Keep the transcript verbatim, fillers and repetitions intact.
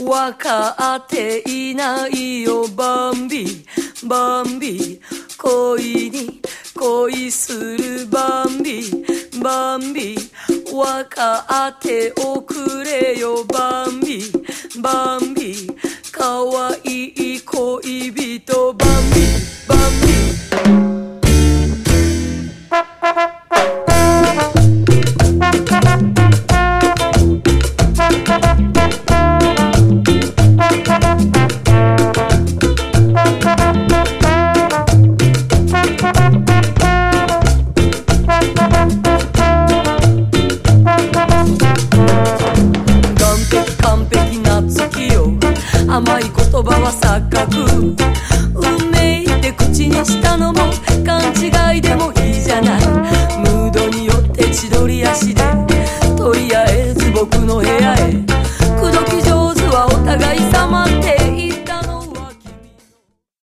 わかっていないよバンビバンビ恋に恋するバンビバンビわかっておくれよバンビバンビかわ